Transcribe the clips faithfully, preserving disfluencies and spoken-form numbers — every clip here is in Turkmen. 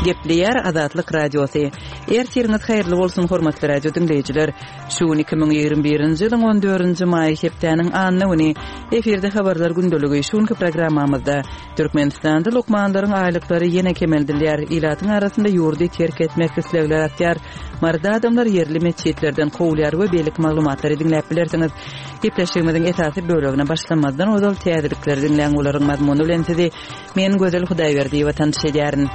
Gepleyer Azatlyk Radiosu. Ertiriniz hayrly bolsun hormatly radio dinleyijiler. Şu iki bin ýygrimi birinji ýylyň on dördünji maý hepdeniň anyny efirde habarlar gündöligi şunky programmamyzda Türkmenistanda lokmanlaryň aýlyklary ýene kemeldilýär. Ilatyň arasynda ýurdy terk etmek islegler atýar. Marda adamlar yerli meçhitlerden gowulýar we beýlik maglumatlary dinläp bilersiňiz. Gepleşigimiziň esasy bölegine başlamazdan odal täzelikleri dinleýän olaryň mazmuny bilen sizi men Gözel Hudaýberdiýewa tanış edýärin.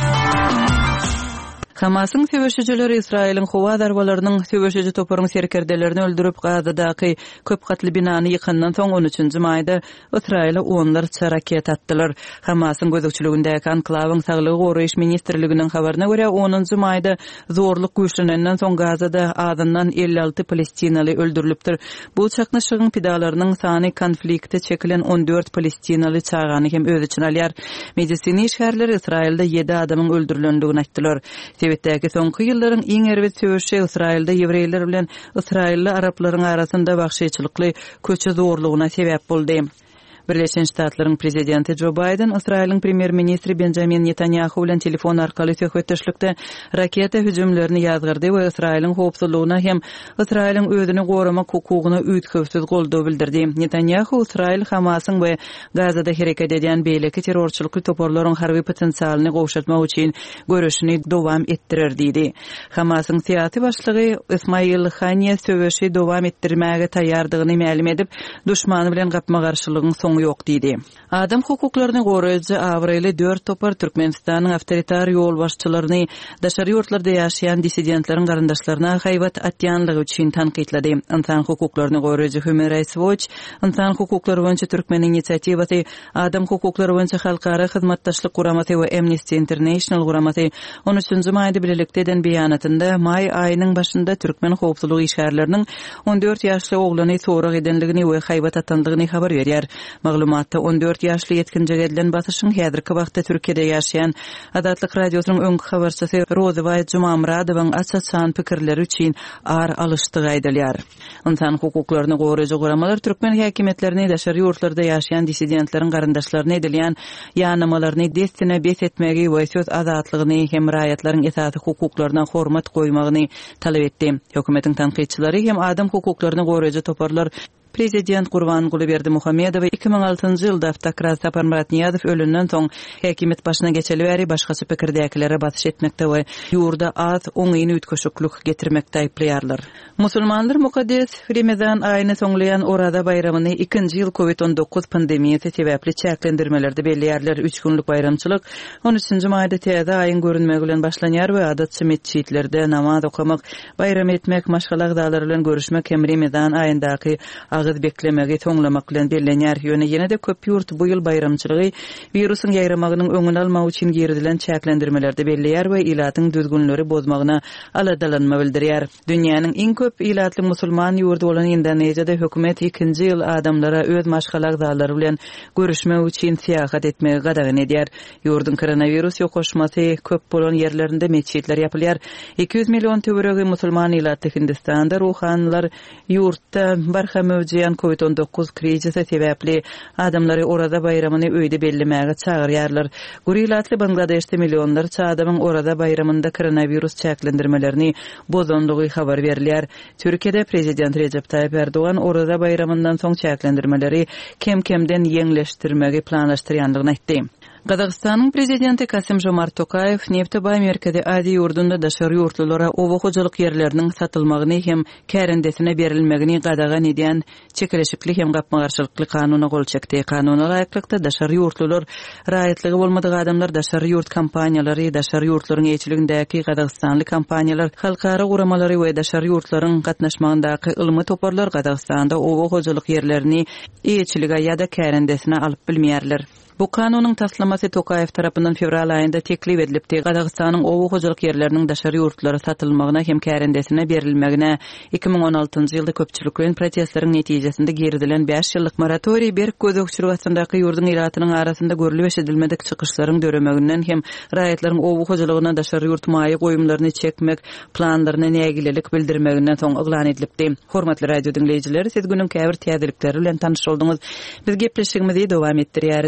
Hamasyň söwüşçileri Israýlyň howa darbalarynyň söwüşçi toparyň serkerdelerini öldürüp Gazadaky köp katly binany ýykandan soň on üçünji maýda Israýla onlarça raket atdylar. Hamasyň gözükçiligindäki anklawyň saglygy goraýyş ministrliginiň habaryna görä onunji maýda zorluk güýçlenenden soň Gazada adamdan elli alty Palestinaly öldürilipdir. Bu çaknaşygyň pidalarynyň sany konflikte çekilen on dört Palestinaly çağany hem öz için alýar. Medisini işgärleri Israýlda yedi adamyň öldürilendigini aýtdylar. Sebetdäki soňky ýyllaryň iň erwet söwüşi Israýlda ýewreýler bilen Israýlly araplaryň arasynda wagşyçylykly köçe zorlugyna sebäp boldy. Birleşen Ştatlaryň prezidenti Joe Biden Israýlyň premier ministri Benjamin Netanyahu bilen telefon arkaly söhbetdeşlikde raketa hüjümlerini ýazgyrdy we Israýlyň howpsuzlygyna hem Israýlyň özüni goramak hukugyna üýtgewsiz goldaw bildirdi. Netanyahu Israýl Hamasyň we Gazada hereket edýän beýleki terrorçylykly toparlaryň harby potensialyny gowşatmak üçin görüşini dowam etdirer diýdi. Hamasyň syýasy başlygy Ismail Haniyeh söwüşi dowam etdirmäge taýýardygyny ma'lum edip, duşmany bilen gapma garşylygyň soň yok diýdi. Adam hukuklaryny goraýjy Awreli dört topar Türkmenistanyň awtoritar ýol başçylaryny daşary ýurtlarda ýaşaýan dissidentleriň garandaşlaryna haýbat atýanlygy üçin tanqidlady. Insan hukuklaryny goraýjy Human Rights Watch, Insan hukuklary boýunça Türkmen inisiatywasy, Adam hukuklary boýunça halkara hyzmatdaşlyk guramasy we Amnesty International guramasy on üçünji maýda bilelikde eden beýanatynda maý aýynyň başynda Türkmen howpsuzlygy işgärleriniň on dört ýaşly oglany sorak edenligini we haýbat atandygyny habar berýär. Maglumatda on dört ýaşly ýetkinjige edilen basyşyň häzirki wagtda Türkiýede ýaşaýan Azatlyk radiosynyň öňkü habarçysy Rozaway Jumamradowyň açaçan pikirleri üçin ar alışdygy aýdylýar. Insan hukuklaryny goraýjy guramalar Türkmen häkimetlerini daşary ýurtlarda ýaşaýan dissidentleriň garandaşlaryna edilýän ýanamalaryny destine bes etmegi we söz azatlygyny hem raýatlaryň esasy hukuklaryna hormat goýmagyny talap etdi. Hökümetiň tanqidçileri hem adam hukuklaryny goraýjy toparlar Prezident Gurbanguly Berdimuhammedow iki bin altynjy ýylda Avtokrat Saparmurat Niýazow ölünden soň häkimet başyna geçeli bäri başgaça pikirdäkilere batyş etmekde we ýurda az oňyny ütköşüklük getirmekde aýplaýarlar. Musulmanlar mukaddes Ramazan aýyny soňlayan Orada bayramyny ikinji ýyl Covid on dokuz pandemiýasy sebäpli çäklendirmelerde belliýärler. üç günlük bayramçylyk on üçünji maýda täze aýyň görünmegi bilen başlanýar we adatçy meçhitlerde namaz okamak, bayram etmek, maşgalag dağlar bilen görüşmek hem Ramazan aýyndaky agız beklemegi toňlamak bilen bellenýär. Ýöne ýene-de köp ýurt bu ýyl bayramçylygy wirusyň ýaýramagynyň öňüni almak üçin geridilen çäklendirmelerde belleýär we ilatyň düzgünleri bozmagyna aladalanma bildirýär. Dünýäniň iň köp ilatly musulman ýurdu bolan Indoneziyada hökümet ikinji ýyl adamlara öz maşgalag dağlary bilen görüşmek üçin seýahat etmegi gadagyn edýär. Ýurdun koronavirus ýokoşmasy köp bolan ýerlerinde meçhitler ýapylýar. iki yüz million töweregi musulman ilatly Hindistanda ruhanlar ýurtda barham Jan Covid on dokuz krizisi sebäpli adamlary Orada bayramyny öýde bellemäge çagyrýarlar. Gurilatly Bangladeşde millionlarça adamyň Orada bayramynda koronavirus çäklendirmelerini bozandygy habar berilýär. Türkiýede prezident Recep Tayyip Erdoğan Orada bayramyndan soň çäklendirmeleri kem-kemden ýeňleşdirmegi planlaşdyrýandygyny aýtdy. Qazaqstanyň prezidenti Kasym-Jomart Tokayew Neftebay merkezi Adi ýurdunda daşary ýurtlulara owa hojalyk ýerleriniň satylmagyny hem kärendesine berilmegini gadagan edýän çekileşikli hem gapma garşylykly kanuny gol çekdi. Kanuny laýyklykda daşary ýurtlular raýatlygy bolmadyk adamlar daşary ýurt kampaniýalary, daşary ýurtlaryň eýçiligindäki Qazaqstanly kampaniýalar, halkara guramalary we daşary ýurtlaryň gatnaşmagyndaky ylmy toparlar Qazaqstanda owa hojalyk ýerlerini eýçilige ýa-da kärendesine alyp bilmeýärler. Bu kanunun taslaması Tokayev tarapından fevral ayında teklif edilipdi. Qazaqstanyň owa hojalyk ýerleriniň daşary ýurtlara satylmagyna hem kärendesine berilmegine iki bin on altynjy ýylda köpçülik bilen protestleriň netijesinde geridilen beş ýyllyk moratoriýy bir gözükçülük astandaky ýurdun ýaratynyň arasynda görülip eşidilmedik çykyşlaryň döremeginden hem raýatlaryň owa hojalygyna daşary ýurt maýy goýumlaryny çekmek planlaryna nägilelik bildirmeginden soň eglan edilipdi. Hormatly radio dinleýijiler, siz günüň käbir täzelikleri bilen tanyş boldunuz. Biz gepleşigimizi dowam etdirýär.